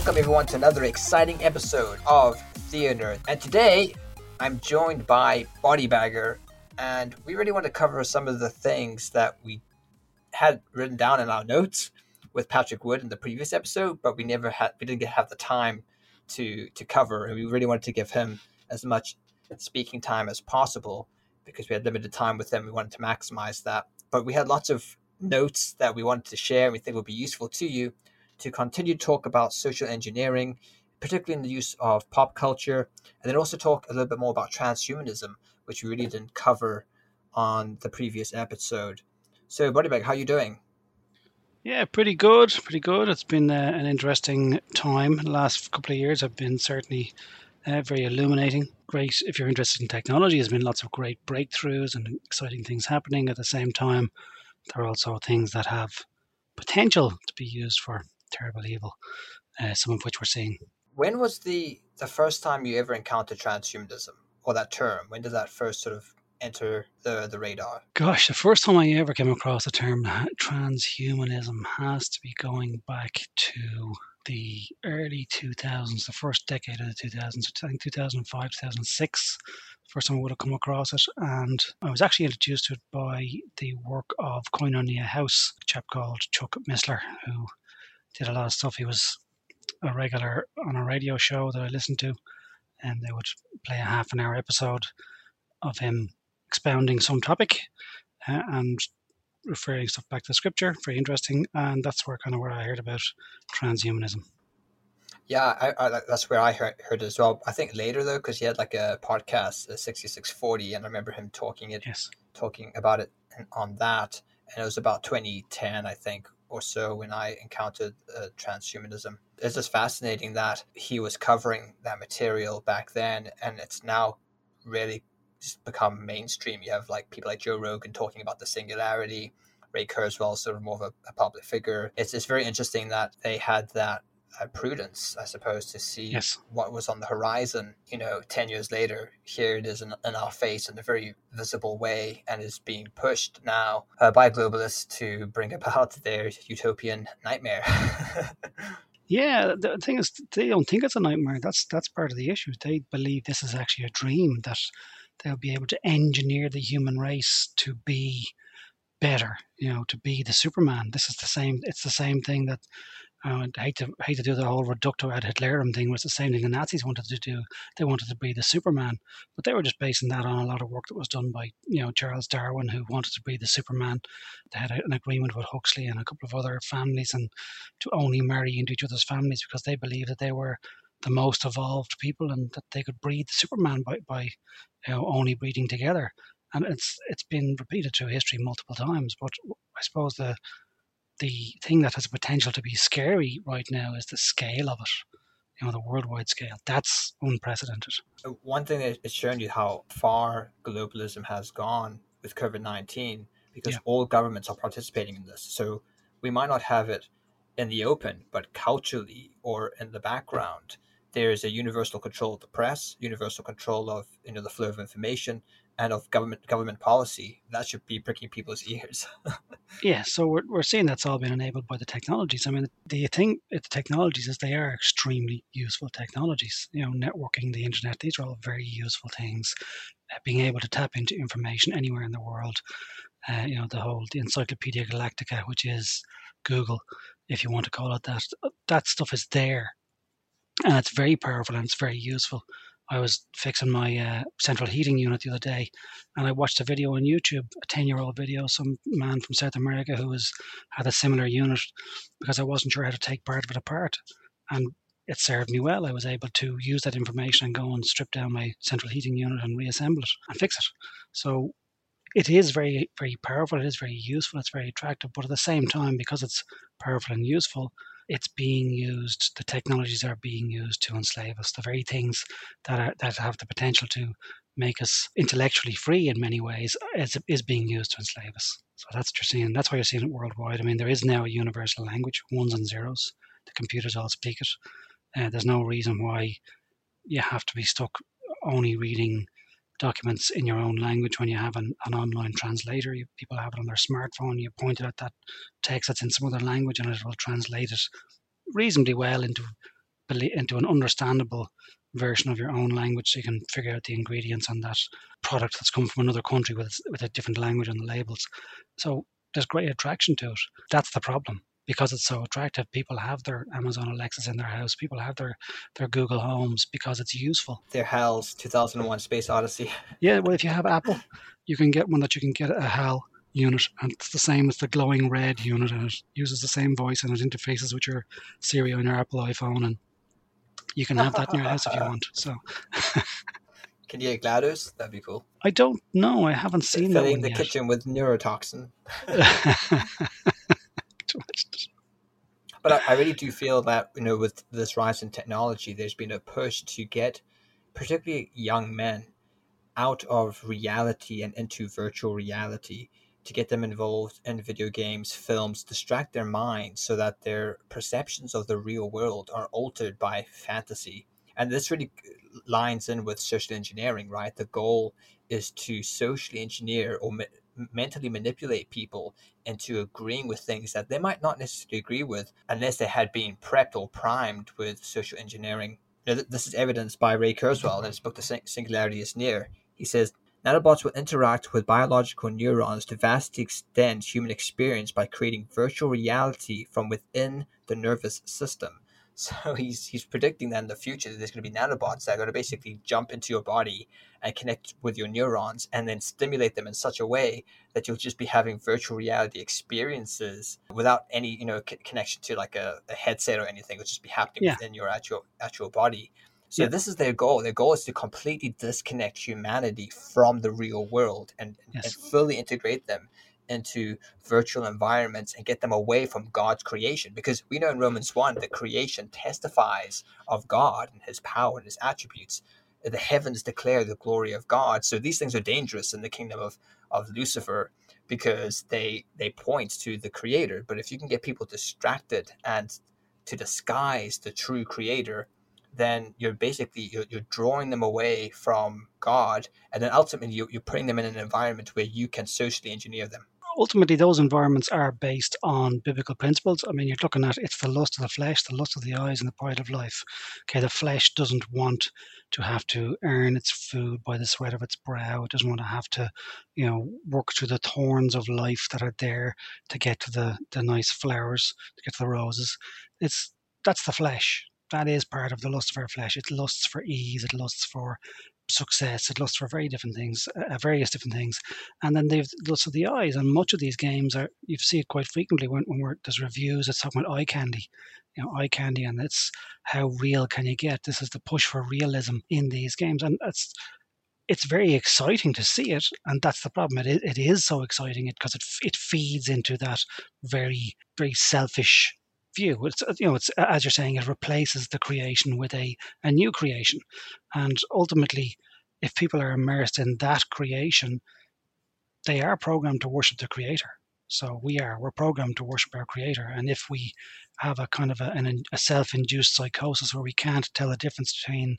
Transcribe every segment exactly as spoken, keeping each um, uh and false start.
welcome everyone to another exciting episode of Theonerd. And today, I'm joined by Bodybagger, and we really want to cover some of the things that we had written down in our notes with Patrick Wood in the previous episode, but we never had, we didn't get, have the time to to cover, and we really wanted to give him as much speaking time as possible because we had limited time with him. We wanted to maximize that, but we had lots of notes that we wanted to share and we think would be useful to you to continue to talk about social engineering, particularly in the use of pop culture, and then also talk a little bit more about transhumanism, which we really didn't cover on the previous episode. So, Bodybag, how are you doing? Yeah, pretty good, pretty good. It's been uh, an interesting time. The last couple of years have been certainly uh, very illuminating. Great, if you're interested in technology, there's been lots of great breakthroughs and exciting things happening. At the same time, there are also things that have potential to be used for terrible evil, uh, some of which we're seeing. When was the, the first time you ever encountered transhumanism, or that term? When did that first sort of enter the, the radar? Gosh, the first time I ever came across the term transhumanism has to be going back to the early two thousands, the first decade of the two thousands, I think two thousand five, two thousand six. First time I would have come across it, and I was actually introduced to it by the work of Koinonia House, a chap called Chuck Missler, who did a lot of stuff. He was a regular on a radio show that I listened to, and they would play a half an hour episode of him expounding some topic uh, and referring stuff back to scripture. Very interesting, and that's where kind of where I heard about transhumanism. Yeah, I, I, that's where I heard, heard it as well. I think later though, because he had like a podcast, a sixty-six forty, and I remember him talking it, yes. talking about it on that, and it was about twenty ten, I think, or so when I encountered uh, transhumanism. It's just fascinating that he was covering that material back then, and it's now really just become mainstream. You have like people like Joe Rogan talking about the singularity, Ray Kurzweil, sort of more of a, a public figure. It's it's very interesting that they had that uh, prudence, I suppose, to see yes. what was on the horizon. You know, ten years later, here it is in, in our face in a very visible way, and is being pushed now uh, by globalists to bring about their utopian nightmare. Yeah, the thing is, they don't think it's a nightmare. That's that's part of the issue. They believe this is actually a dream, that they'll be able to engineer the human race to be better, you know, to be the Superman. This is the same. It's the same thing that uh, I hate to hate to do the whole reductio ad Hitlerum thing. Was the same thing the Nazis wanted to do. They wanted to be the Superman, but they were just basing that on a lot of work that was done by, you know, Charles Darwin, who wanted to be the Superman. They had an agreement with Huxley and a couple of other families, and to only marry into each other's families because they believed that they were the most evolved people and that they could breed Superman by by you know only breeding together. And it's it's been repeated through history multiple times. But I suppose the the thing that has the potential to be scary right now is the scale of it. You know, the worldwide scale. That's unprecedented. One thing that it's shown you how far globalism has gone with COVID nineteen, because Yeah. all governments are participating in this. So we might not have it in the open, but culturally or in the background, there's a universal control of the press, universal control of, you know, the flow of information and of government government policy. That should be pricking people's ears. Yeah, so we're, we're seeing that's all been enabled by the technologies. I mean, the thing with the technologies is they are extremely useful technologies. You know, networking, the internet, these are all very useful things. Uh, being able to tap into information anywhere in the world. Uh, you know, the whole the Encyclopedia Galactica, which is Google, if you want to call it that. That stuff is there, and it's very powerful and it's very useful. I was fixing my uh, central heating unit the other day, and I watched a video on YouTube, a ten-year-old video, some man from South America who was had a similar unit, because I wasn't sure how to take part of it apart, and it served me well. I was able to use that information and go and strip down my central heating unit and reassemble it and fix it. So it is very, very powerful. It is very useful. It's very attractive. But at the same time, because it's powerful and useful, it's being used. The technologies are being used to enslave us. The very things that are that have the potential to make us intellectually free in many ways is, is being used to enslave us. So that's what you're seeing. That's why you're seeing it worldwide. I mean, there is now a universal language, ones and zeros. The computers all speak it. Uh, there's no reason why you have to be stuck only reading documents in your own language when you have an, an online translator. You, people have it on their smartphone. You point it at that text that's in some other language and it will translate it reasonably well into into an understandable version of your own language, so you can figure out the ingredients on that product that's come from another country with with a different language on the labels. So there's great attraction to it. That's the problem. Because it's so attractive, people have their Amazon Alexas in their house. People have their, their Google Homes because it's useful. Their HAL's two thousand one Space Odyssey. Yeah, well, if you have Apple, you can get one that you can get a HAL unit, and it's the same as the glowing red unit, and it uses the same voice, and it interfaces with your Siri on your Apple iPhone, and you can have that in your house if you want. So, can you get GLaDOS? That'd be cool. I don't know. I haven't seen that one the yet. kitchen with neurotoxin. But I, I really do feel that, you know, with this rise in technology, there's been a push to get particularly young men out of reality and into virtual reality, to get them involved in video games, films, distract their minds so that their perceptions of the real world are altered by fantasy. And this really lines in with social engineering, right? The goal is to socially engineer or me- mentally manipulate people into agreeing with things that they might not necessarily agree with unless they had been prepped or primed with social engineering. You know, th- this is evidenced by Ray Kurzweil in his book, The Sing- Singularity is Near. He says, nanobots will interact with biological neurons to vastly extend human experience by creating virtual reality from within the nervous system. So he's he's predicting that in the future there's going to be nanobots that are going to basically jump into your body and connect with your neurons and then stimulate them in such a way that you'll just be having virtual reality experiences without any, you know, c- connection to like a, a headset or anything. It'll just be happening yeah. within your actual actual body. So yeah. This is their goal. Their goal is to completely disconnect humanity from the real world and, yes. and fully integrate them into virtual environments and get them away from God's creation. Because we know in Romans one, the creation testifies of God and his power and his attributes. The heavens declare the glory of God. So these things are dangerous in the kingdom of, of Lucifer because they they point to the creator. But if you can get people distracted and to disguise the true creator, then you're basically you're, you're drawing them away from God, and then ultimately you, you're putting them in an environment where you can socially engineer them. Ultimately, those environments are based on biblical principles. I mean, you're looking at it's the lust of the flesh, the lust of the eyes, and the pride of life. Okay, the flesh doesn't want to have to earn its food by the sweat of its brow. It doesn't want to have to, you know, work through the thorns of life that are there to get to the, the nice flowers, to get to the roses. It's that's the flesh. That is part of the lust of our flesh. It lusts for ease. It lusts for success. It lusts for very different things, uh, various different things. And then they've lust of the eyes. And much of these games are, you see it quite frequently when, when we're, there's reviews, it's talking about eye candy, you know, eye candy. And it's how real can you get? This is the push for realism in these games. And that's, it's very exciting to see it. And that's the problem. It is, it is so exciting because it, it feeds into that very, very selfish view. It's, you know, it's, as you're saying, it replaces the creation with a, a new creation. And ultimately, if people are immersed in that creation, they are programmed to worship the creator. So we are, we're programmed to worship our creator. And if we have a kind of a, an, a self-induced psychosis where we can't tell the difference between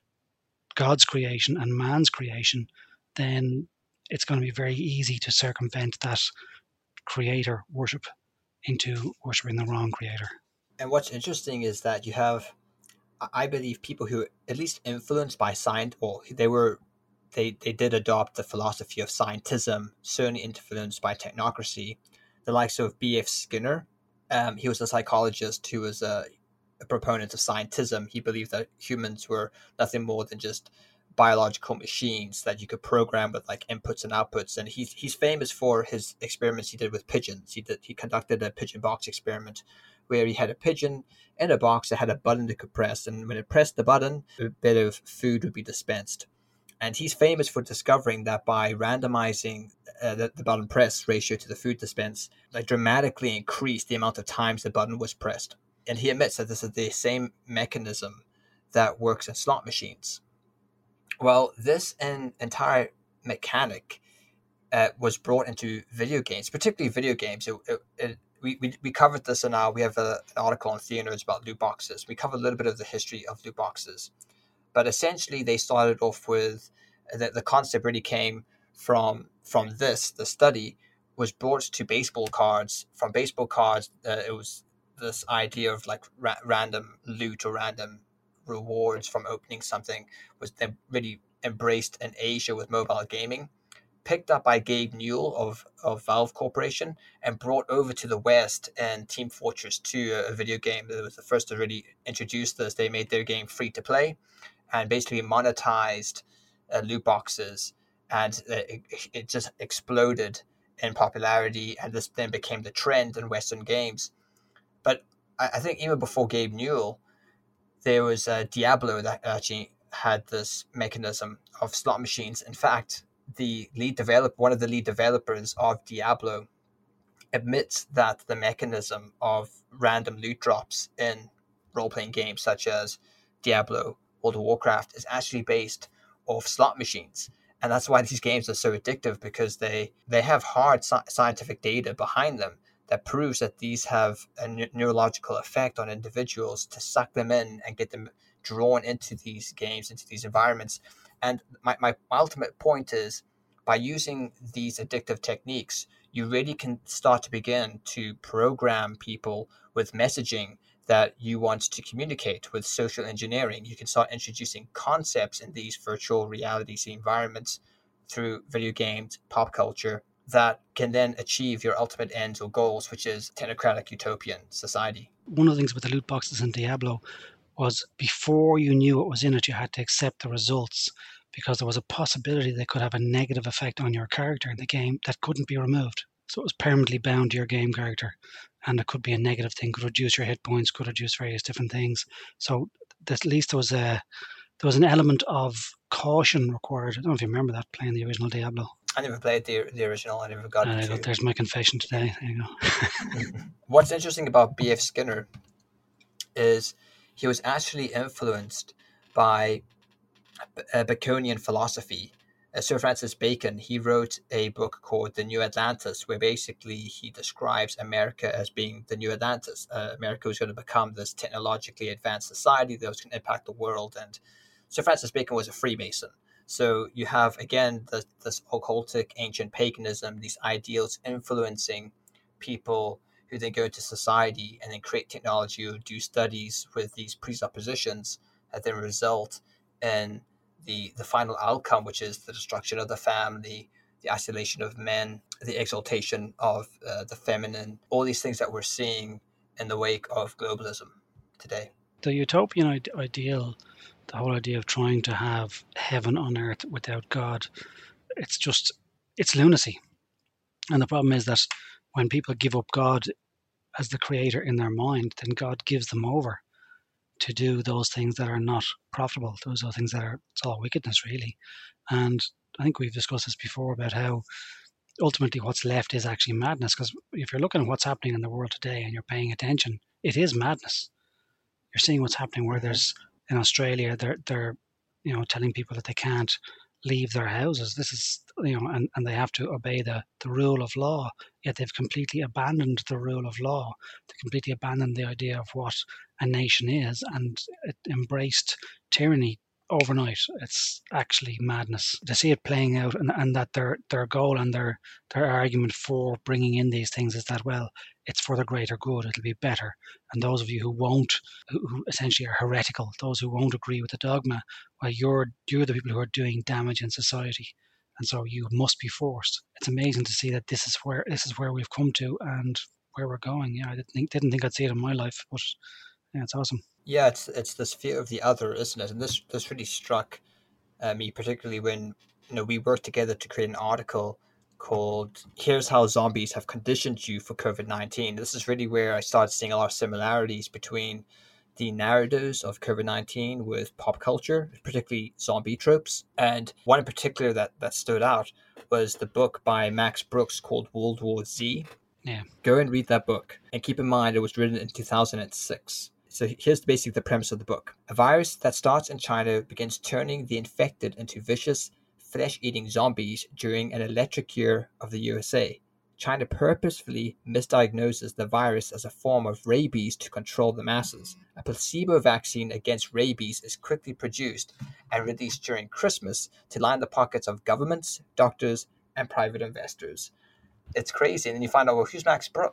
God's creation and man's creation, then it's going to be very easy to circumvent that creator worship into worshiping the wrong creator. And what's interesting is that you have, I believe, people who at least influenced by science, or they were, they, they did adopt the philosophy of scientism, certainly influenced by technocracy. The likes of B F Skinner, um, he was a psychologist who was a, a proponent of scientism. He believed that humans were nothing more than just biological machines that you could program with like inputs and outputs. And he's he's famous for his experiments he did with pigeons. He did he conducted a pigeon box experiment where he had a pigeon in a box that had a button that could press, and when it pressed the button, a bit of food would be dispensed. And he's famous for discovering that by randomizing uh, the, the button press ratio to the food dispense, like dramatically increased the amount of times the button was pressed. And he admits that this is the same mechanism that works in slot machines. Well, this in, entire mechanic uh, was brought into video games, particularly video games. It, it, it, we, we we covered this in our, we have a, an article on TheoNerds about loot boxes. We covered a little bit of the history of loot boxes. But essentially, they started off with, the, the concept really came from from this, the study was brought to baseball cards. From baseball cards, uh, it was this idea of like ra- random loot or random rewards from opening something was then really embraced in Asia with mobile gaming, picked up by Gabe Newell of, of Valve Corporation and brought over to the West in Team Fortress two, a video game that was the first to really introduce this. They made their game free to play and basically monetized uh, loot boxes, and it, it just exploded in popularity, and this then became the trend in Western games. But I, I think even before Gabe Newell, there was uh, Diablo that actually had this mechanism of slot machines. In fact, the lead developer, one of the lead developers of Diablo, admits that the mechanism of random loot drops in role-playing games such as Diablo, World of Warcraft is actually based off slot machines. And that's why these games are so addictive, because they, they have hard sci- scientific data behind them that proves that these have a ne- neurological effect on individuals to suck them in and get them drawn into these games, into these environments. And my, my ultimate point is, by using these addictive techniques, you really can start to begin to program people with messaging that you want to communicate. With social engineering, you can start introducing concepts in these virtual reality environments through video games, pop culture, that can then achieve your ultimate ends or goals, which is technocratic utopian society. One of the things with the loot boxes in Diablo was before you knew what was in it, you had to accept the results, because there was a possibility they could have a negative effect on your character in the game that couldn't be removed. So it was permanently bound to your game character, and it could be a negative thing, could reduce your hit points, could reduce various different things. So at least there was a there was an element of caution required. I don't know if you remember that, playing the original Diablo. I never played the the original. I never got Uh, into. there's my confession today. There you go. What's interesting about B F Skinner is he was actually influenced by uh, Baconian philosophy. Uh, Sir Francis Bacon, he wrote a book called The New Atlantis, where basically he describes America as being the new Atlantis. Uh, America was going to become this technologically advanced society that was going to impact the world. And Sir Francis Bacon was a Freemason. So you have, again, the, this occultic ancient paganism, these ideals influencing people who then go into society and then create technology or do studies with these presuppositions that then result in the the final outcome, which is the destruction of the family, the isolation of men, the exaltation of uh, the feminine, all these things that we're seeing in the wake of globalism today. The utopian ide- ideal, the whole idea of trying to have heaven on earth without God, it's just, it's lunacy. And the problem is that when people give up God as the creator in their mind, then God gives them over to do those things that are not profitable. Those are things that are, it's all wickedness, really. And I think we've discussed this before about how ultimately what's left is actually madness. Because if you're looking at what's happening in the world today and you're paying attention, it is madness. You're seeing what's happening where Mm-hmm. there's, in Australia, they're, they're, you know, telling people that they can't leave their houses. This is, you know, and, and they have to obey the, the rule of law, yet they've completely abandoned the rule of law. They completely abandoned the idea of what a nation is, and it embraced tyranny overnight. It's actually madness to see it playing out, and, and that their their goal and their their argument for bringing in these things is that, well, it's for the greater good, it'll be better. And those of you who won't, who, who essentially are heretical, those who won't agree with the dogma, well, you're you're the people who are doing damage in society, and so you must be forced. It's amazing to see that this is where this is where we've come to and where we're going. Yeah, I didn't think, didn't think I'd see it in my life, but yeah, it's awesome. Yeah, it's it's this fear of the other, isn't it? And this this really struck uh, me, particularly when you know we worked together to create an article called "Here's How Zombies Have Conditioned You for COVID nineteen." This is really where I started seeing a lot of similarities between the narratives of COVID nineteen with pop culture, particularly zombie tropes. And one in particular that, that stood out was the book by Max Brooks called World War Z. Yeah. Go and read that book. And keep in mind, it was written in two thousand six. So here's basically the premise of the book. A virus that starts in China begins turning the infected into vicious, flesh-eating zombies during an electric year of the U S A. China purposefully misdiagnoses the virus as a form of rabies to control the masses. A placebo vaccine against rabies is quickly produced and released during Christmas to line the pockets of governments, doctors, and private investors. It's crazy. And then you find out, well, who's Max Brooks?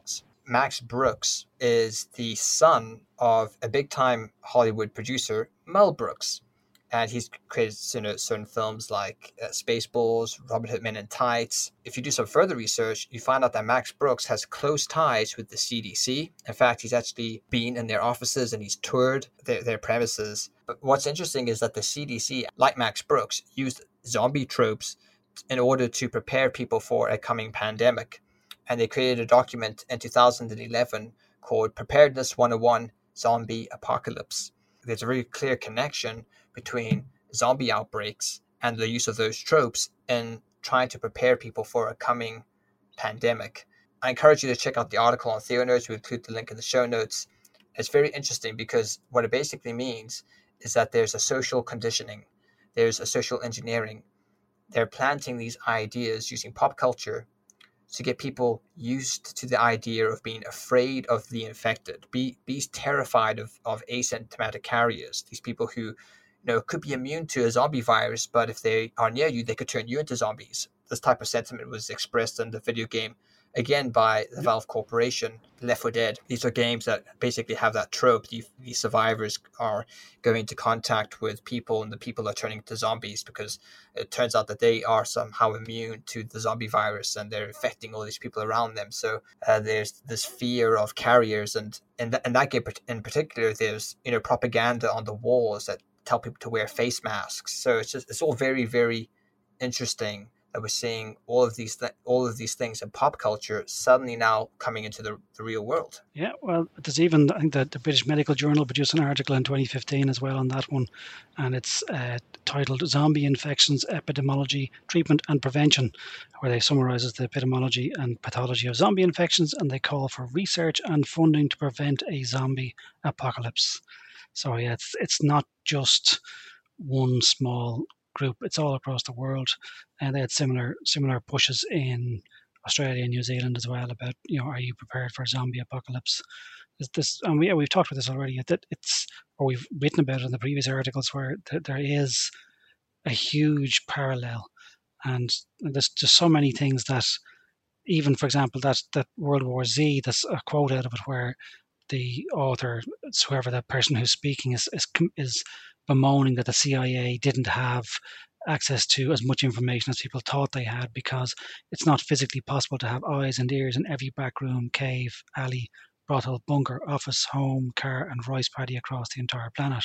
Max Brooks is the son of a big time Hollywood producer, Mel Brooks. And he's created you know, certain films like uh, Spaceballs, Robin Hood Men in Tights. If you do some further research, you find out that Max Brooks has close ties with the C D C. In fact, he's actually been in their offices and he's toured their, their premises. But what's interesting is that the C D C, like Max Brooks, used zombie tropes in order to prepare people for a coming pandemic. And they created a document in two thousand eleven called Preparedness one oh one Zombie Apocalypse. There's a very clear connection between zombie outbreaks and the use of those tropes in trying to prepare people for a coming pandemic. I encourage you to check out the article on TheoNerds. We include the link in the show notes. It's very interesting because what it basically means is that there's a social conditioning, there's a social engineering. They're planting these ideas using pop culture to get people used to the idea of being afraid of the infected, be, be terrified of, of asymptomatic carriers, these people who you know could be immune to a zombie virus, but if they are near you, they could turn you into zombies. This type of sentiment was expressed in the video game, again, by the Valve Corporation, Left four Dead. These are games that basically have that trope. The, the survivors are going into contact with people, and the people are turning into zombies because it turns out that they are somehow immune to the zombie virus, and they're infecting all these people around them. So uh, there's this fear of carriers, and in, th- in that game in particular, there's you know propaganda on the walls that tell people to wear face masks. So it's just it's all very, very interesting that we're seeing all of these th- all of these things in pop culture suddenly now coming into the, the real world. Yeah, well, there's even, I think that the British Medical Journal produced an article in twenty fifteen as well on that one, and it's uh, titled Zombie Infections, Epidemiology, Treatment and Prevention, where they summarises the epidemiology and pathology of zombie infections, and they call for research and funding to prevent a zombie apocalypse. So yeah, it's, it's not just one small group, it's all across the world, and they had similar similar pushes in Australia and New Zealand as well about, you know, are you prepared for a zombie apocalypse? Is this, and we, yeah, we've talked about this already, that it's, or we've written about it in the previous articles, where th- there is a huge parallel, and there's just so many things that, even for example, that that World War Z, there's a quote out of it where the author, whoever that person who's speaking, is is, is bemoaning that the C I A didn't have access to as much information as people thought they had, because it's not physically possible to have eyes and ears in every back room, cave, alley, brothel, bunker, office, home, car, and rice paddy across the entire planet.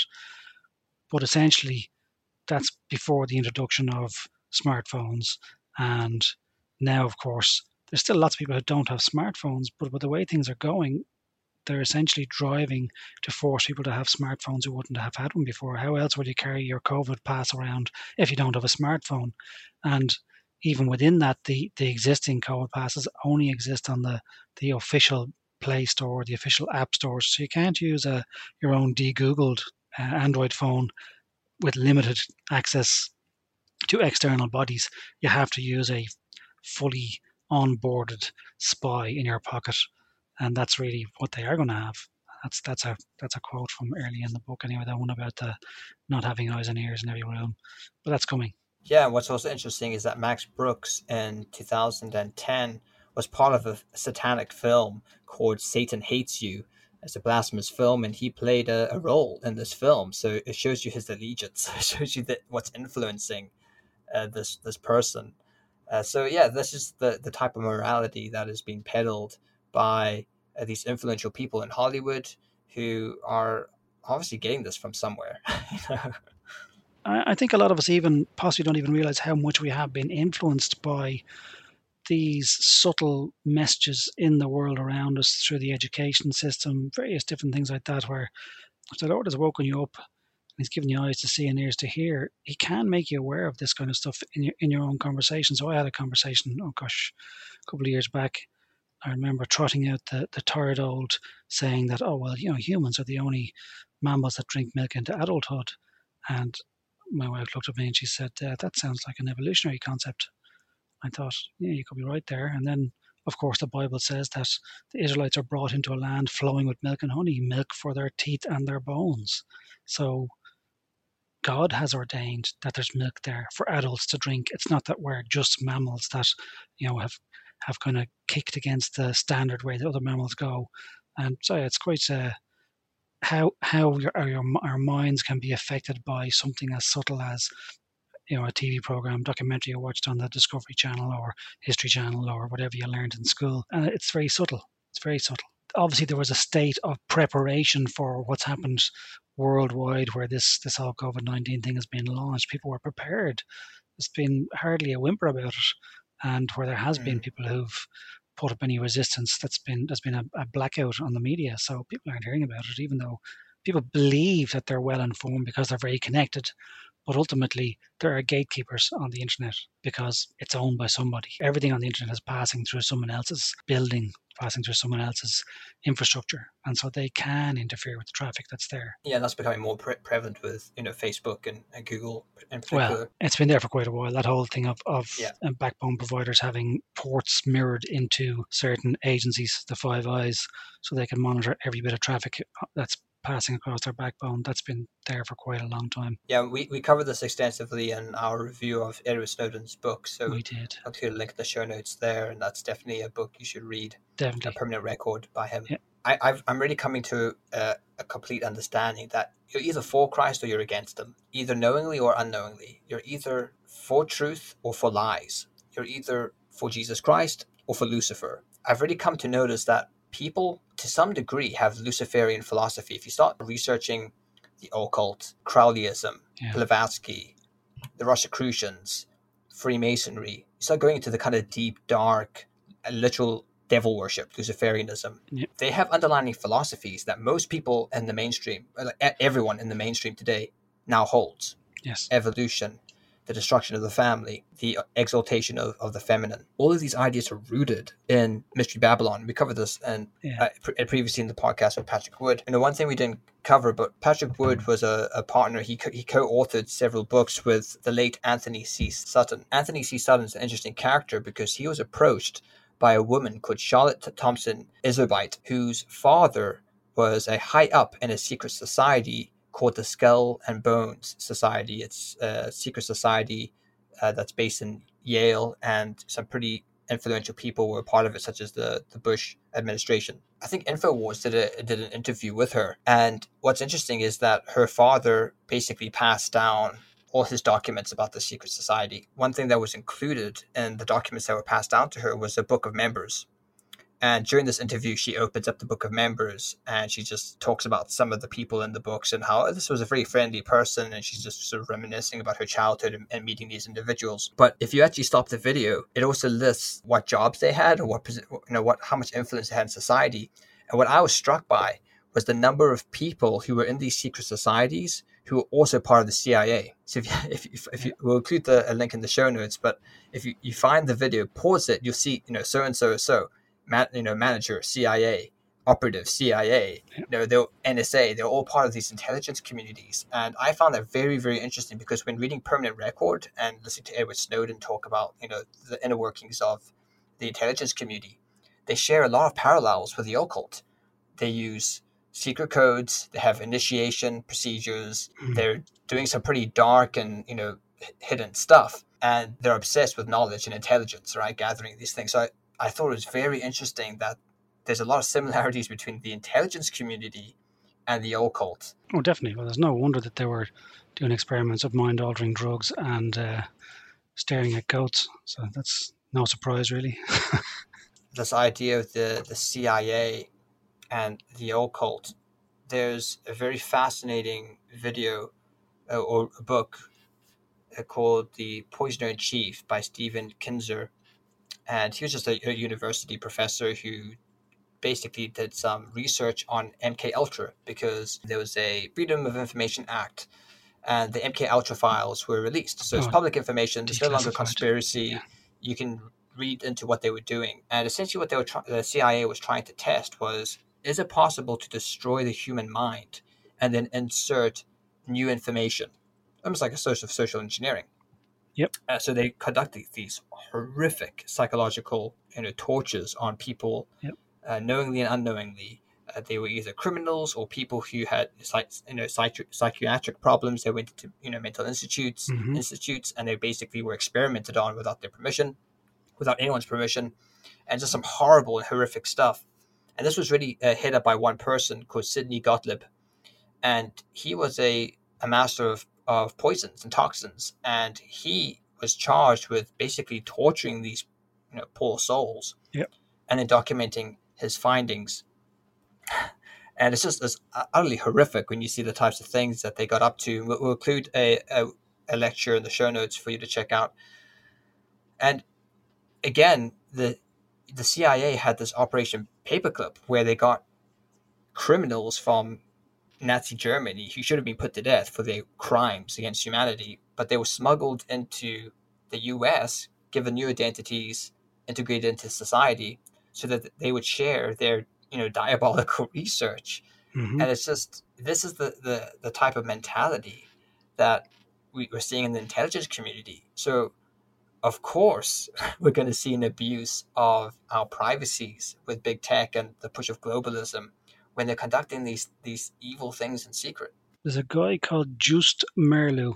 But essentially, that's before the introduction of smartphones. And now, of course, there's still lots of people who don't have smartphones, but with the way things are going, they're essentially driving to force people to have smartphones who wouldn't have had one before. How else would you carry your COVID pass around if you don't have a smartphone? And even within that, the, the existing COVID passes only exist on the, the official Play Store, the official app stores. So you can't use a, your own de-Googled uh, Android phone with limited access to external bodies. You have to use a fully onboarded spy in your pocket, and that's really what they are going to have. That's that's a that's a quote from early in the book anyway. That one about the not having eyes and ears in every room, but that's coming. Yeah, what's also interesting is that Max Brooks in two thousand ten was part of a satanic film called Satan Hates You. It's a blasphemous film, and he played a, a role in this film. So it shows you his allegiance. It shows you that what's influencing uh, this this person. Uh, so yeah, this is the, the type of morality that is being peddled by uh, these influential people in Hollywood who are obviously getting this from somewhere. You know? I, I think a lot of us even possibly don't even realize how much we have been influenced by these subtle messages in the world around us through the education system, various different things like that, where if the Lord has woken you up and He's given you eyes to see and ears to hear, He can make you aware of this kind of stuff in your in your own conversation. So I had a conversation, oh gosh, a couple of years back. I remember trotting out the, the tired old saying that, oh, well, you know, humans are the only mammals that drink milk into adulthood. And my wife looked at me and she said, uh, that sounds like an evolutionary concept. I thought, yeah, you could be right there. And then, of course, the Bible says that the Israelites are brought into a land flowing with milk and honey, milk for their teeth and their bones. So God has ordained that there's milk there for adults to drink. It's not that we're just mammals that, you know, have have kind of kicked against the standard way that other mammals go. And so yeah, it's quite uh, how how your, our, our minds can be affected by something as subtle as, you know, a T V program, documentary you watched on the Discovery Channel or History Channel or whatever you learned in school. And it's very subtle. It's very subtle. Obviously, there was a state of preparation for what's happened worldwide, where this this whole COVID nineteen thing has been launched. People were prepared. There's been hardly a whimper about it, and where there has mm. been people who've put up any resistance, that's been there's been a, a blackout on the media, so people aren't hearing about it, even though people believe that they're well informed because they're very connected. But ultimately, there are gatekeepers on the internet because it's owned by somebody. Everything on the internet is passing through someone else's building, passing through someone else's infrastructure, and so they can interfere with the traffic that's there. Yeah, that's becoming more pre- prevalent with, you know, Facebook and, and Google in particular. Well, it's been there for quite a while. That whole thing of of yeah. backbone providers having ports mirrored into certain agencies, the Five Eyes, so they can monitor every bit of traffic that's passing across their backbone. That's been there for quite a long time. Yeah, we, we covered this extensively in our review of Edward Snowden's book. So we did. I'll put a link in the show notes there, and that's definitely a book you should read. Definitely. A Permanent Record by him. Yeah. I, I've, I'm really coming to a, a complete understanding that you're either for Christ or you're against him, either knowingly or unknowingly. You're either for truth or for lies. You're either for Jesus Christ or for Lucifer. I've really come to notice that people, to some degree, have Luciferian philosophy. If you start researching the occult, Crowleyism, yeah. Blavatsky, the Rosicrucians, Freemasonry, you start going into the kind of deep, dark, literal devil worship, Luciferianism. Yeah. They have underlying philosophies that most people in the mainstream, like everyone in the mainstream today, now holds. Yes. Evolution, the destruction of the family, the exaltation of, of the feminine. All of these ideas are rooted in Mystery Babylon. We covered this and yeah. uh, pre- previously in the podcast with Patrick Wood. And the one thing we didn't cover, but Patrick Wood was a, a partner. He co- he co-authored several books with the late Anthony C. Sutton. Anthony C. Sutton is an interesting character because he was approached by a woman called Charlotte Thompson Isobite, whose father was a high up in a secret society called the Skull and Bones Society. It's a secret society uh, that's based in Yale, and some pretty influential people were part of it, such as the, the Bush administration. I think InfoWars did a, did an interview with her, and what's interesting is that her father basically passed down all his documents about the secret society. One thing that was included in the documents that were passed down to her was a book of members. And during this interview, she opens up the book of members and she just talks about some of the people in the books and how this was a very friendly person. And she's just sort of reminiscing about her childhood and, and meeting these individuals. But if you actually stop the video, it also lists what jobs they had or what, you know, what, how much influence they had in society. And what I was struck by was the number of people who were in these secret societies who were also part of the C I A. So if you, if, if, if you, we'll include the, a link in the show notes, but if you, you find the video, pause it, you'll see, you know, so-and-so, so, man, you know, manager, C I A, operative, C I A, you know, they're N S A, they're all part of these intelligence communities. And I found that very, very interesting because when reading Permanent Record and listening to Edward Snowden talk about, you know, the inner workings of the intelligence community, they share a lot of parallels with the occult. They use secret codes, they have initiation procedures, mm. they're doing some pretty dark and, you know, hidden stuff, and they're obsessed with knowledge and intelligence, right, gathering these things. So I, I thought it was very interesting that there's a lot of similarities between the intelligence community and the occult. Oh, definitely. Well, there's no wonder that they were doing experiments of mind-altering drugs and uh, staring at goats, so that's no surprise, really. This idea of the, the C I A and the occult, there's a very fascinating video uh, or a book uh, called The Poisoner in Chief by Stephen Kinzer. And he was just a, a university professor who basically did some research on M K Ultra because there was a Freedom of Information Act and the M K Ultra files were released. So it's oh, public information. It's no longer conspiracy. Yeah. You can read into what they were doing. And essentially what they were try- the C I A was trying to test was, is it possible to destroy the human mind and then insert new information? Almost like a social social engineering. Yep. Uh, so they conducted these horrific psychological, you know, tortures on people, yep. uh, knowingly and unknowingly. Uh, they were either criminals or people who had, you know, psychi- psychiatric problems. They went to, you know, mental institutes, mm-hmm. institutes, and they basically were experimented on without their permission, without anyone's permission. and just some horrible and horrific stuff. And this was really uh, headed up by one person called Sidney Gottlieb, and he was a, a master of, of poisons and toxins, and he was charged with basically torturing these, you know, poor souls, Yep. and then documenting his findings. And it's just it's utterly horrific when you see the types of things that they got up to. We'll, we'll include a, a, a lecture in the show notes for you to check out. And again, the the C I A had this Operation Paperclip where they got criminals from Nazi Germany who should have been put to death for their crimes against humanity, but they were smuggled into the U S, given new identities, integrated into society, so that they would share their, you know, diabolical research. Mm-hmm. And it's just, this is the, the, the type of mentality that we, we're seeing in the intelligence community. So, of course, we're going to see an abuse of our privacies with big tech and the push of globalism when they're conducting these these evil things in secret. There's a guy called Joost Meerloo.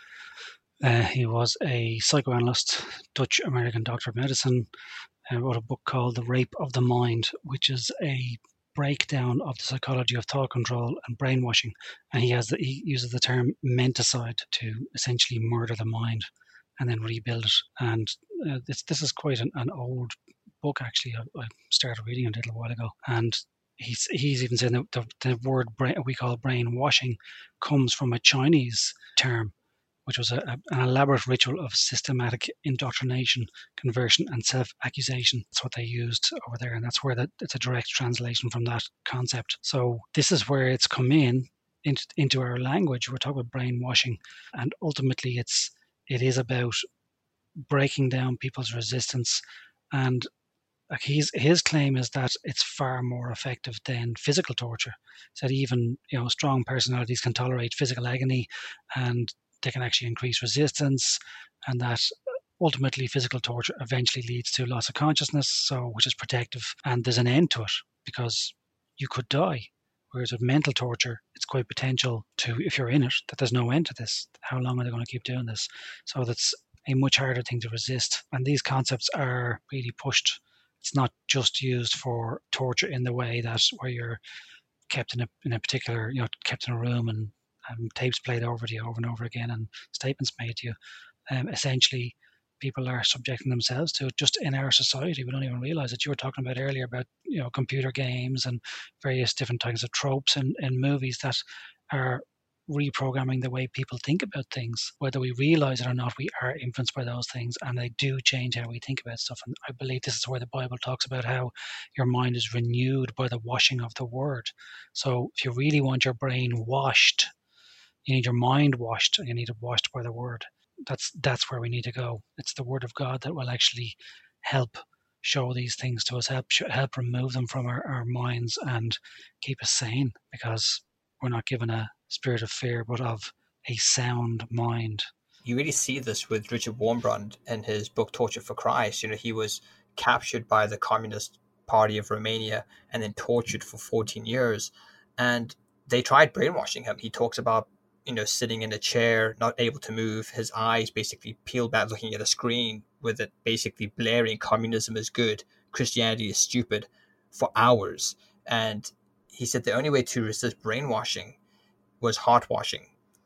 Uh, he was a psychoanalyst, Dutch-American doctor of medicine, and wrote a book called The Rape of the Mind, which is a breakdown of the psychology of thought control and brainwashing. And he has the, he uses the term menticide to essentially murder the mind and then rebuild it. And uh, this this is quite an, an old book, actually. I, I started reading it a little while ago. And he's he's even saying that the, the word brain, we call brainwashing comes from a Chinese term, which was a, a, an elaborate ritual of systematic indoctrination, conversion, and self-accusation. That's what they used over there, and that's where that it's a direct translation from that concept. So this is where it's come in into, into our language. We're talking about brainwashing, and ultimately it's it is about breaking down people's resistance. And like his his claim is that it's far more effective than physical torture. So that even, you know, strong personalities can tolerate physical agony, and they can actually increase resistance, and that ultimately physical torture eventually leads to loss of consciousness, so which is protective, and there's an end to it because you could die. Whereas with mental torture, it's quite potential to, if you're in it, that there's no end to this. How long are they going to keep doing this? So that's a much harder thing to resist. And these concepts are really pushed. It's not just used for torture in the way that where you're kept in a in a particular, you know, kept in a room and um, tapes played over to you over and over again and statements made to you. Um, essentially, people are subjecting themselves to it just in our society. We don't even realize it. You were talking about earlier about, you know, computer games and various different types of tropes in, in movies that are reprogramming the way people think about things. Whether we realize it or not, we are influenced by those things, and they do change how we think about stuff. And I believe this is where the Bible talks about how your mind is renewed by the washing of the word. So if you really want your brain washed, you need your mind washed, and you need it washed by the word. That's that's where we need to go. It's the word of God that will actually help show these things to us, help help remove them from our, our minds and keep us sane, because we're not given a spirit of fear, but of a sound mind. You really see this with Richard Wurmbrand in his book Torture for Christ. You know, he was captured by the Communist Party of Romania and then tortured for fourteen years. And they tried brainwashing him. He talks about, you know, sitting in a chair, not able to move, his eyes basically peeled back, looking at a screen with it basically blaring, communism is good, Christianity is stupid, for hours. And he said the only way to resist brainwashing was heart washing.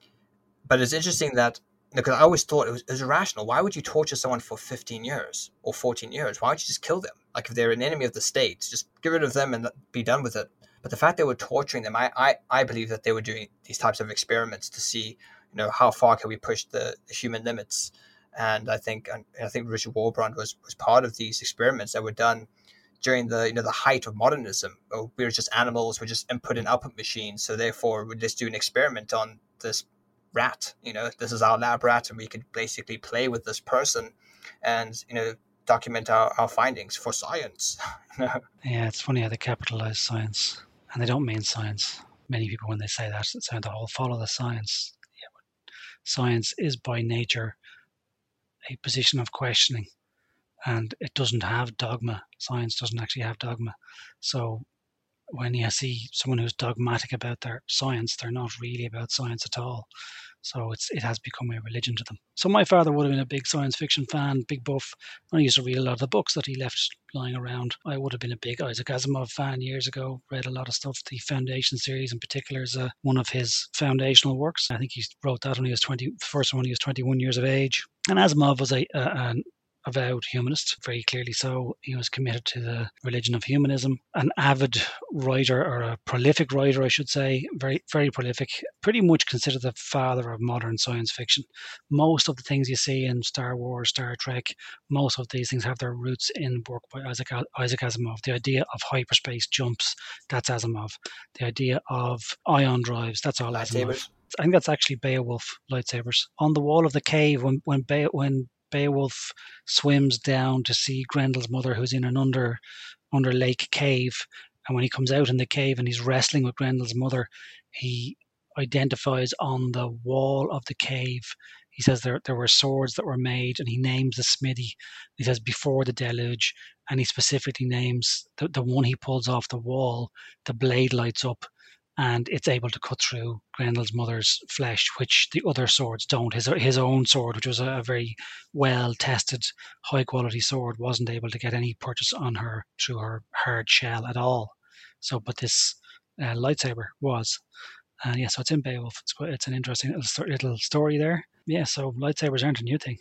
But it's interesting that, because I always thought it was, it was irrational. Why would you torture someone for fifteen years or fourteen years? Why don't you just kill them? Like, if they're an enemy of the state, just get rid of them and be done with it. But the fact they were torturing them, I, I, I believe that they were doing these types of experiments to see, you know, how far can we push the, the human limits. And I think and I think Richard Wurmbrand was was part of these experiments that were done during the, you know, the height of modernism. We were just animals, we're just input and output machines. So therefore, we'd just do an experiment on this rat. You know, this is our lab rat, and we could basically play with this person and, you know, document our, our findings for science. Yeah, it's funny how they capitalize science, and they don't mean science. Many people, when they say that, it's the whole follow the science. Yeah, but science is by nature a position of questioning, and it doesn't have dogma. Science doesn't actually have dogma. So when you see someone who's dogmatic about their science, they're not really about science at all. So it's it has become a religion to them. So my father would have been a big science fiction fan, big buff. I used to read a lot of the books that he left lying around. I would have been a big Isaac Asimov fan years ago, read a lot of stuff. The Foundation series in particular is uh, one of his foundational works. I think he wrote that when he was twenty, first one when he was twenty-one years of age. And Asimov was a, a an avowed humanist, very clearly so. He was committed to the religion of humanism, an avid writer, or a prolific writer, I should say, very, very prolific, pretty much considered the father of modern science fiction. Most of the things you see in Star Wars, Star Trek, most of these things have their roots in work by Isaac, Isaac Asimov. The idea of hyperspace jumps, that's Asimov. The idea of ion drives, that's all Asimov. I think that's actually Beowulf lightsabers. On the wall of the cave, when when, Be- when Beowulf swims down to see Grendel's mother, who's in an under under lake cave, and when he comes out in the cave and he's wrestling with Grendel's mother, he identifies on the wall of the cave. He says there there were swords that were made, and he names the smithy. He says before the deluge, and he specifically names the, the one he pulls off the wall. The blade lights up, and it's able to cut through Grendel's mother's flesh, which the other swords don't. His his own sword, which was a very well-tested, high-quality sword, wasn't able to get any purchase on her through her hard shell at all. So, but this uh, lightsaber was. And yeah, so it's in Beowulf. It's, it's an interesting little, little story there. Yeah, so lightsabers aren't a new thing.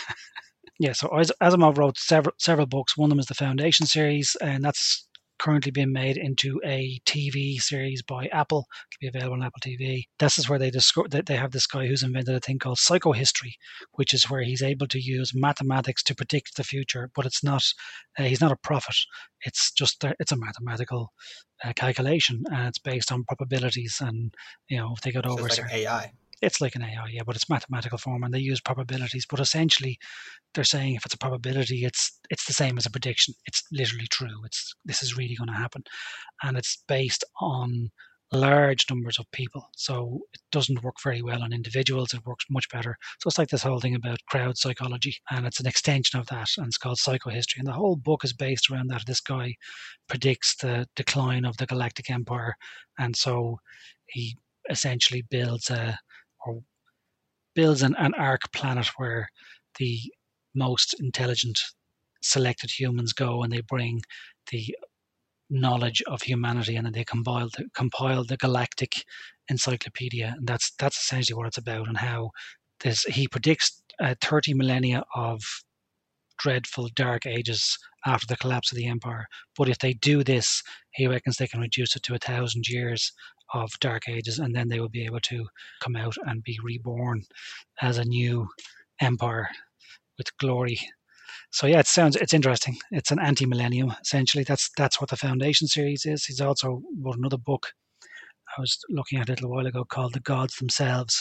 Yeah, so Asimov wrote several several books. One of them is the Foundation series, and that's currently being made into a T V series by Apple. It'll be available on Apple T V. This is where they discover that they have this guy who's invented a thing called psychohistory, which is where he's able to use mathematics to predict the future. But it's not, uh, he's not a prophet. It's just, uh, it's a mathematical uh, calculation, and it's based on probabilities. And, you know, if they got so over it's like an A I. It's like an A I, yeah, but it's mathematical form, and they use probabilities. But essentially, they're saying if it's a probability, it's it's the same as a prediction. It's literally true. It's this is really going to happen, and it's based on large numbers of people. So it doesn't work very well on individuals. It works much better. So it's like this whole thing about crowd psychology, and it's an extension of that, and it's called psychohistory. And the whole book is based around that. This guy predicts the decline of the galactic empire, and so he essentially builds a or builds an, an arc planet where the most intelligent selected humans go, and they bring the knowledge of humanity, and then they compile the, compile the galactic encyclopedia, and that's that's essentially what it's about. And how this he predicts uh, thirty millennia of dreadful dark ages after the collapse of the empire. But if they do this, he reckons they can reduce it to a thousand years of dark ages, and then they will be able to come out and be reborn as a new empire with glory. So yeah, it sounds it's interesting. It's an anti-millennium essentially. That's that's what the Foundation series is. He's also wrote another book I was looking at a little while ago called The Gods Themselves.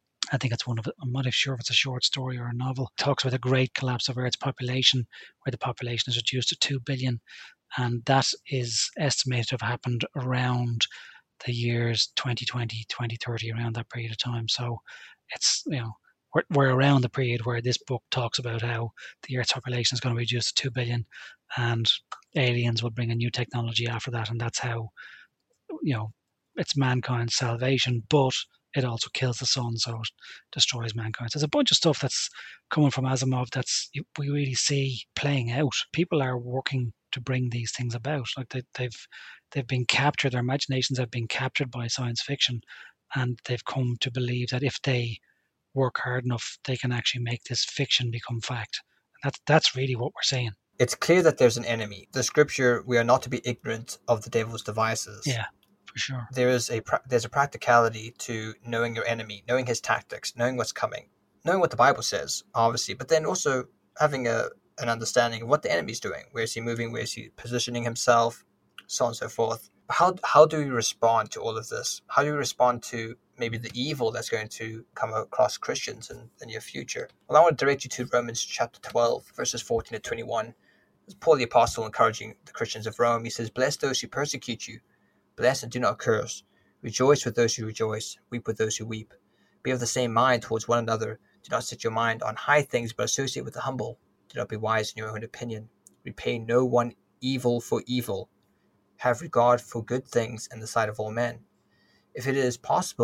I think it's one of it. I'm not sure if it's a short story or a novel. It talks about the great collapse of Earth's population, where the population is reduced to two billion, and that is estimated to have happened around the years twenty twenty, twenty thirty, around that period of time. So it's, you know, we're, we're around the period where this book talks about how the Earth's population is going to be reduced to two billion, and aliens will bring a new technology after that, and that's how, you know, it's mankind's salvation, but it also kills the sun, so it destroys mankind. So there's a bunch of stuff that's coming from Asimov that's we really see playing out. People are working to bring these things about. Like they, they've they've been captured. Their imaginations have been captured by science fiction, and they've come to believe that if they work hard enough, they can actually make this fiction become fact. That's that's really what we're saying. It's clear that there's an enemy. The scripture, we are not to be ignorant of the devil's devices. Yeah. For sure. There is a there's a practicality to knowing your enemy, knowing his tactics, knowing what's coming, knowing what the Bible says, obviously, but then also having a an understanding of what the enemy's doing. Where is he moving? Where is he positioning himself? So on and so forth. How how do we respond to all of this? How do we respond to maybe the evil that's going to come across Christians in the near future? Well, I want to direct you to Romans chapter twelve, verses fourteen to twenty-one. It's Paul the Apostle encouraging the Christians of Rome. He says, "Bless those who persecute you. Bless and do not curse. Rejoice with those who rejoice. Weep with those who weep. Be of the same mind towards one another. Do not set your mind on high things, but associate with the humble. Do not be wise in your own opinion. Repay no one evil for evil. Have regard for good things in the sight of all men. If it is possible,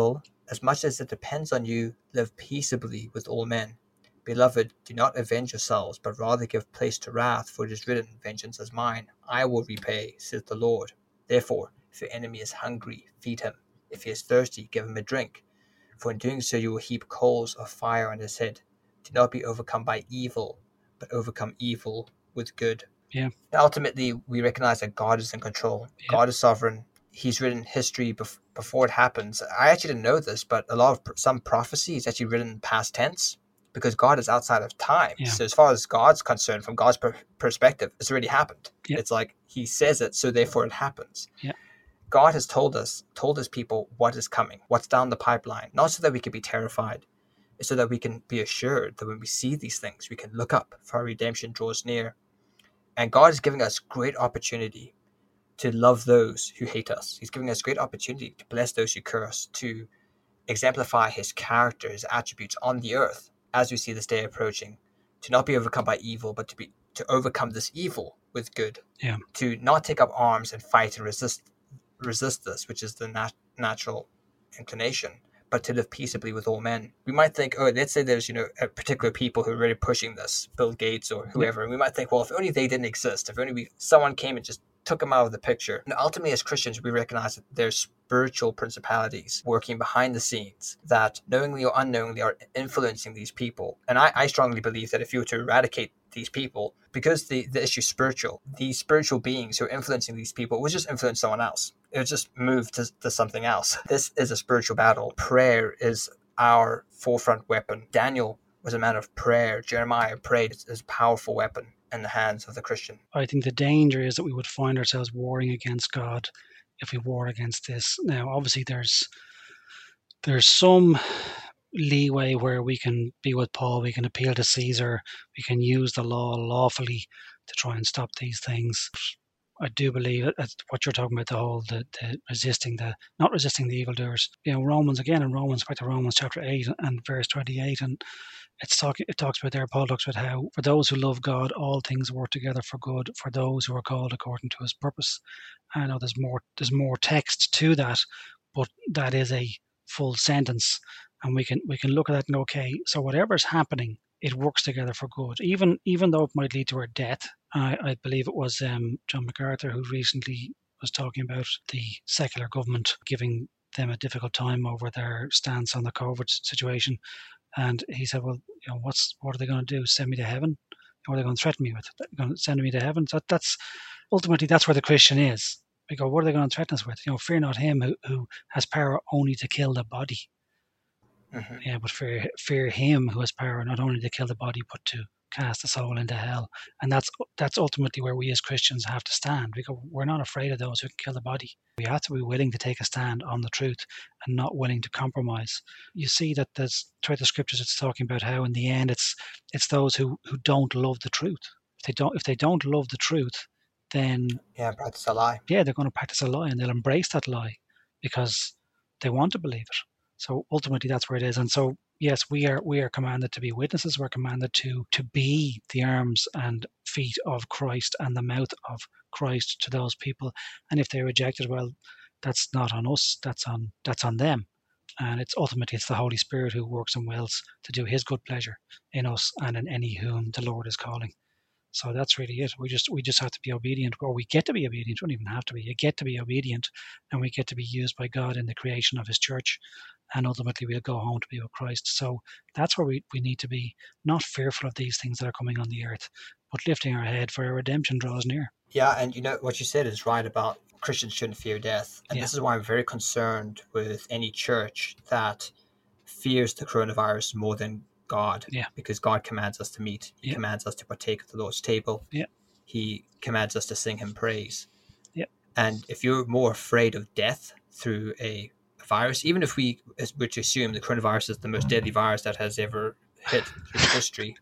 as much as it depends on you, live peaceably with all men. Beloved, do not avenge yourselves, but rather give place to wrath, for it is written, Vengeance is mine, I will repay, says the Lord. Therefore, if your enemy is hungry, feed him. If he is thirsty, give him a drink. For in doing so you will heap coals of fire on his head. Do not be overcome by evil, but overcome evil with good. Yeah. And ultimately, we recognize that God is in control. Yeah. God is sovereign. He's written history bef- before it happens. I actually didn't know this, but a lot of pr- some prophecy is actually written in past tense because God is outside of time. Yeah. So as far as God's concerned, from God's per- perspective, it's already happened. Yeah. It's like he says it, so therefore it happens. Yeah. God has told us, told his people what is coming, what's down the pipeline, not so that we can be terrified, it's so that we can be assured that when we see these things, we can look up, for our redemption draws near. And God is giving us great opportunity to love those who hate us. He's giving us great opportunity to bless those who curse, to exemplify his character, his attributes on the earth as we see this day approaching, to not be overcome by evil, but to be to overcome this evil with good. Yeah. To not take up arms and fight and resist resist this, which is the nat- natural inclination, but to live peaceably with all men. We might think, oh, let's say there's, you know, a particular people who are really pushing this, Bill Gates or whoever, and we might think, well, if only they didn't exist, if only we, someone came and just took them out of the picture. And ultimately, as Christians, we recognize that there's spiritual principalities working behind the scenes that knowingly or unknowingly are influencing these people. And I, I strongly believe that if you were to eradicate these people, because the, the issue is spiritual, these spiritual beings who are influencing these people would just influence someone else. It would just move to, to something else. This is a spiritual battle. Prayer is our forefront weapon. Daniel was a man of prayer. Jeremiah prayed. It's, it's a powerful weapon in the hands of the Christian. I think the danger is that we would find ourselves warring against God if we war against this. Now, obviously, there's there's some leeway where we can be with Paul, we can appeal to Caesar, we can use the law lawfully to try and stop these things. I do believe that what you're talking about, the whole the, the resisting the not resisting the evildoers. You know, Romans again in Romans, back to Romans chapter eight and verse twenty-eight, and it's talking it talks about there, Paul talks about how for those who love God, all things work together for good for those who are called according to his purpose. I know there's more there's more text to that, but that is a full sentence. And we can we can look at that and okay, so whatever's happening, it works together for good, even even though it might lead to our death. I, I believe it was um, John MacArthur who recently was talking about the secular government giving them a difficult time over their stance on the COVID situation, and he said, "Well, you know, what's what are they going to do? Send me to heaven? What are they going to threaten me with? They're going to send me to heaven?" So that's ultimately that's where the Christian is. We go, what are they going to threaten us with? You know, fear not him who, who has power only to kill the body. Mm-hmm. Yeah, but fear, fear him who has power not only to kill the body, but to cast the soul into hell. And that's that's ultimately where we as Christians have to stand. Because we're not afraid of those who can kill the body. We have to be willing to take a stand on the truth and not willing to compromise. You see that there's throughout the scriptures it's talking about how in the end it's it's those who, who don't love the truth. If they don't if they don't love the truth, then yeah, practice a lie. Yeah, they're going to practice a lie and they'll embrace that lie because they want to believe it. So ultimately, that's where it is. And so, yes, we are we are commanded to be witnesses. We're commanded to to be the arms and feet of Christ and the mouth of Christ to those people. And if they reject it, well, that's not on us. That's on that's on them. And it's ultimately it's the Holy Spirit who works and wills to do His good pleasure in us and in any whom the Lord is calling. So that's really it. We just we just have to be obedient, or we get to be obedient. We don't even have to be. You get to be obedient, and we get to be used by God in the creation of His church, and ultimately we'll go home to be with Christ. So that's where we, we need to be, not fearful of these things that are coming on the earth, but lifting our head for our redemption draws near. Yeah, and you know what you said is right about Christians shouldn't fear death, and yeah. This is why I'm very concerned with any church that fears the coronavirus more than God, yeah. because God commands us to meet. He yeah. commands us to partake of the Lord's table. Yeah. He commands us to sing Him praise. Yeah. And if you're more afraid of death through a virus, even if we were to assume the coronavirus is the most deadly virus that has ever hit through history,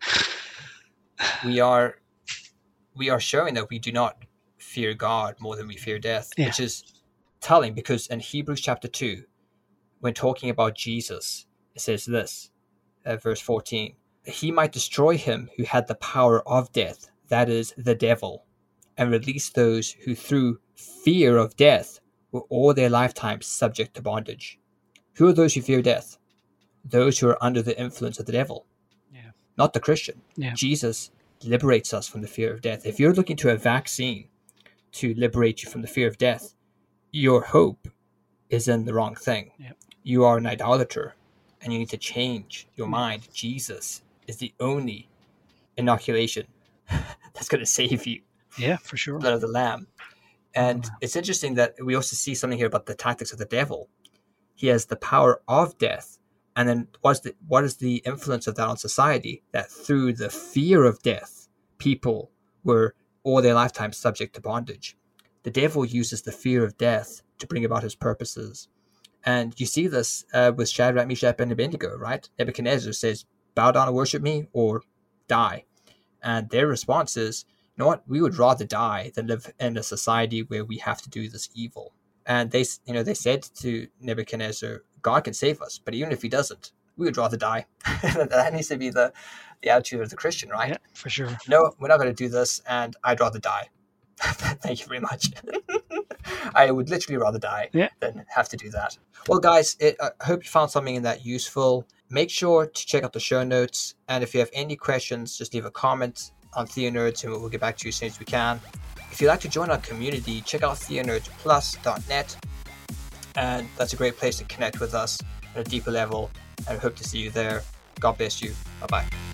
we are we are showing that we do not fear God more than we fear death, yeah. which is telling, because in Hebrews chapter two, when talking about Jesus, it says this. Uh, verse fourteen, he might destroy him who had the power of death, that is, the devil, and release those who through fear of death were all their lifetime subject to bondage. Who are those who fear death? Those who are under the influence of the devil, Yeah. not the Christian. Yeah. Jesus liberates us from the fear of death. If you're looking to a vaccine to liberate you from the fear of death, your hope is in the wrong thing. Yeah. You are an idolater, and you need to change your Yeah. mind. Jesus is the only inoculation that's going to save you. Yeah, for sure. Blood of the Lamb. And Oh, wow. it's interesting that we also see something here about the tactics of the devil. He has the power of death. And then what's the, what is the influence of that on society? That through the fear of death, people were all their lifetime subject to bondage. The devil uses the fear of death to bring about his purposes. And you see this uh, with Shadrach, Meshach, and Abednego, right? Nebuchadnezzar says, bow down and worship me or die. And their response is, you know what? We would rather die than live in a society where we have to do this evil. And they, you know, they said to Nebuchadnezzar, God can save us, but even if he doesn't, we would rather die. That needs to be the, the attitude of the Christian, right? Yeah, for sure. No, we're not going to do this, and I'd rather die. Thank you very much. I would literally rather die Yeah. than have to do that. Well, guys, it, I hope you found something in that useful. Make sure to check out the show notes. And if you have any questions, just leave a comment on TheoNerds and we'll get back to you as soon as we can. If you'd like to join our community, check out theo nerds plus dot net. And that's a great place to connect with us at a deeper level. And I hope to see you there. God bless you. Bye-bye.